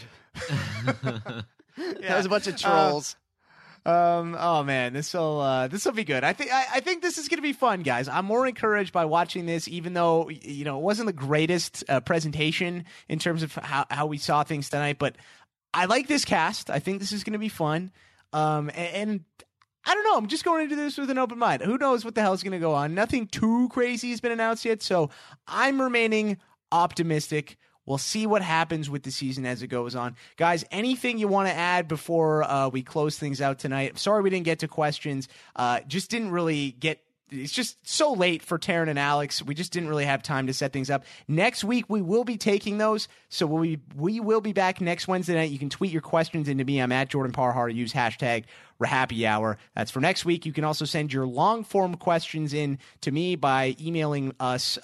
That was a bunch of trolls. Oh man, this will be good. I think this is going to be fun, guys. I'm more encouraged by watching this, even though it wasn't the greatest presentation in terms of how we saw things tonight. But I like this cast. I think this is going to be fun. And I don't know. I'm just going into this with an open mind. Who knows what the hell's going to go on? Nothing too crazy has been announced yet, so I'm remaining optimistic. We'll see what happens with the season as it goes on. Guys, anything you want to add before we close things out tonight? Sorry we didn't get to questions. Just didn't really get... It's just so late for Taryn and Alex. We just didn't really have time to set things up. Next week, we will be taking those. So we will be back next Wednesday night. You can tweet your questions into me. I'm at Jordan Parhar. Use hashtag #ReHappyHour. That's for next week. You can also send your long-form questions in to me by emailing us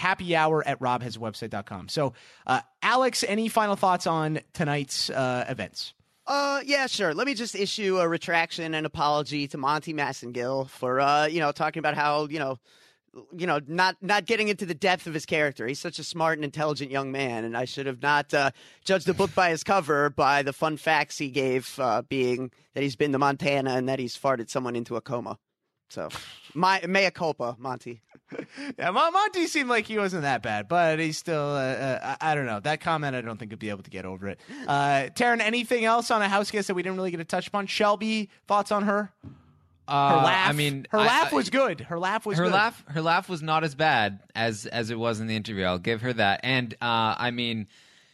rehappyhour@robhasawebsite.com. So, Alex, any final thoughts on tonight's events? Yeah, sure. Let me just issue a retraction and apology to Monty Massengill for, talking about how, not getting into the depth of his character. He's such a smart and intelligent young man, and I should have not judged the book by his cover by the fun facts he gave, being that he's been to Montana and that he's farted someone into a coma. So, mea culpa, Monty. Yeah, Monty seemed like he wasn't that bad, but he's still, I don't know. That comment, I don't think he'd be able to get over it. Taryn, anything else on a house guest that we didn't really get a touch upon? Shelby, thoughts on her? Her laugh. I mean, her laugh was good. Her laugh was good. Her laugh was not as bad as it was in the interview. I'll give her that. And I mean,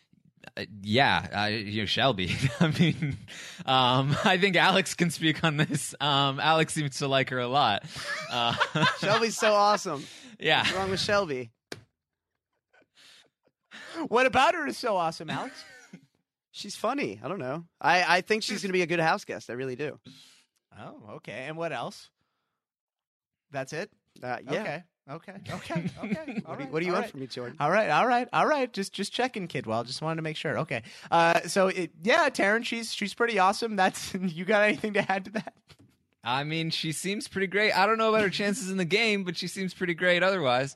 Shelby. I mean, I think Alex can speak on this. Alex seems to like her a lot. Shelby's so awesome. Yeah. What's wrong with Shelby? What about her is so awesome, Alex? She's funny. I don't know. I think she's going to be a good house guest. I really do. Oh, okay. And what else? That's it? Yeah. Okay. What do you want from me, Jordan? All right. Just checking, Kidwell. Just wanted to make sure. Okay. Taryn, she's pretty awesome. You got anything to add to that? I mean, she seems pretty great. I don't know about her chances in the game, but she seems pretty great otherwise.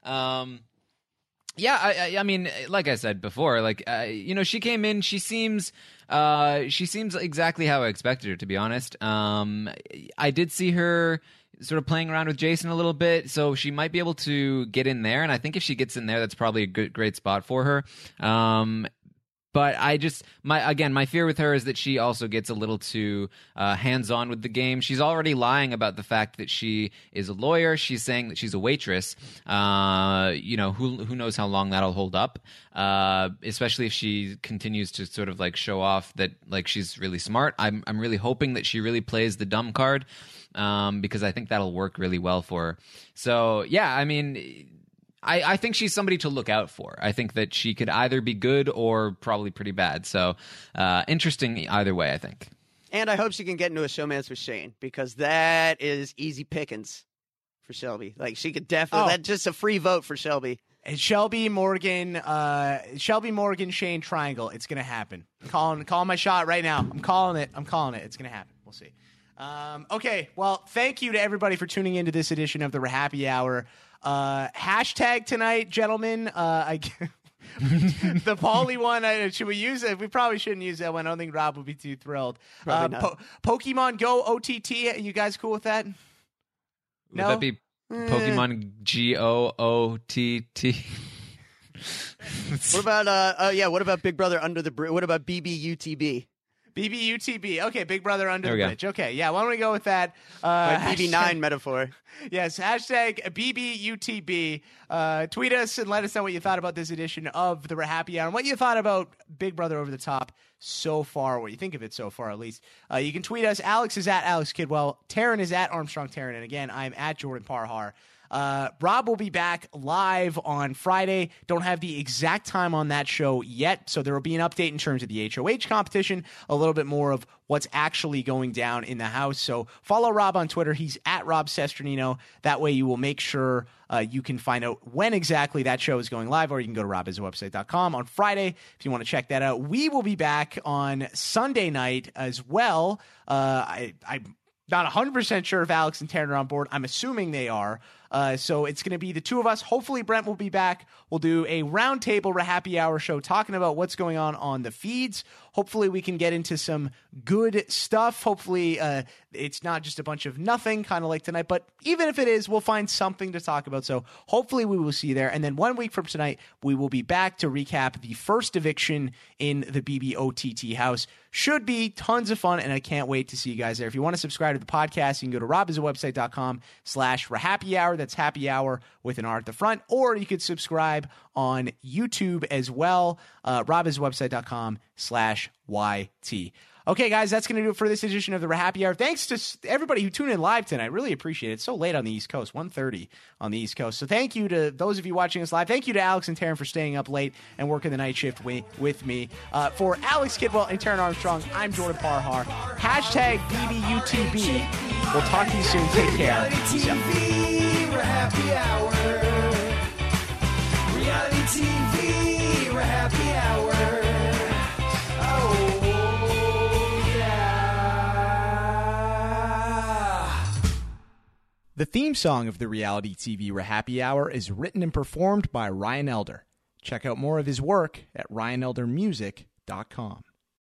I mean, like I said before, she came in. She seems exactly how I expected her, to be honest. I did see her sort of playing around with Jason a little bit, so she might be able to get in there. And I think if she gets in there, that's probably a great spot for her. But my fear with her is that she also gets a little too hands-on with the game. She's already lying about the fact that she is a lawyer. She's saying that she's a waitress. Who knows how long that'll hold up, especially if she continues to sort of like show off that like she's really smart. I'm really hoping that she really plays the dumb card, because I think that'll work really well for her. So, yeah, I mean, I think she's somebody to look out for. I think that she could either be good or probably pretty bad. So interesting either way, I think. And I hope she can get into a showmance with Shane, because that is easy pickings for Shelby. Like, she could definitely, that's just a free vote for Shelby. And Shelby Morgan, Shane triangle. It's going to happen. Calling my shot right now. I'm calling it. It's going to happen. We'll see. Okay. Well, thank you to everybody for tuning into this edition of the Happy Hour. Hashtag tonight, gentlemen. The Pauly one, should we use it? We probably shouldn't use that one. I don't think Rob would be too thrilled. Pokemon Go OTT. You guys cool with that? Would that be Pokemon GOOTT? What about Big Brother Under the Bridge? What about BBUTB? BBUTB. Okay, Big Brother Under the Bridge. Okay, yeah, why don't we go with that? BB9 metaphor. Yes, hashtag BBUTB. Tweet us and let us know what you thought about this edition of the Happy Hour and what you thought about Big Brother Over the Top so far, what you think of it so far, at least. You can tweet us. Alex is at Alex Kidwell. Taryn is at Armstrong Taryn. And again, I'm at Jordan Parhar. Rob will be back live on Friday. Don't have the exact time on that show yet, so there will be an update in terms of the HOH competition, a little bit more of what's actually going down in the house. So follow Rob on Twitter. He's at Rob Sesternino. That way you will make sure you can find out when exactly that show is going live, or you can go to robiswebsite.com on Friday if you want to check that out. We will be back on Sunday night as well. I'm not 100% sure if Alex and Taryn are on board. I'm assuming they are. So it's going to be the two of us. Hopefully Brent will be back. We'll do a roundtable Happy Hour show talking about what's going on the feeds. Hopefully we can get into some good stuff. Hopefully it's not just a bunch of nothing, kind of like tonight. But even if it is, we'll find something to talk about. So hopefully we will see you there. And then 1 week from tonight, we will be back to recap the first eviction in the BBOTT house. Should be tons of fun, and I can't wait to see you guys there. If you want to subscribe to the podcast, you can go to robisawebsite.com/happy hour. That's happy hour with an R at the front. Or you could subscribe on YouTube as well. robisawebsite.com/YT. Okay, guys, that's going to do it for this edition of the Happy Hour. Thanks to everybody who tuned in live tonight. Really appreciate it. It's so late on the East Coast, 1:30 on the East Coast. So thank you to those of you watching us live. Thank you to Alex and Taryn for staying up late and working the night shift with me. For Alex Kidwell and Taryn Armstrong, I'm Jordan Parhar. Hashtag BBUTB. We'll talk to you soon. Take care. Peace out. We're Happy Hour. Reality TV, we're Happy Hour. Oh. The theme song of the Reality TV Happy Hour is written and performed by Ryan Elder. Check out more of his work at ryaneldermusic.com.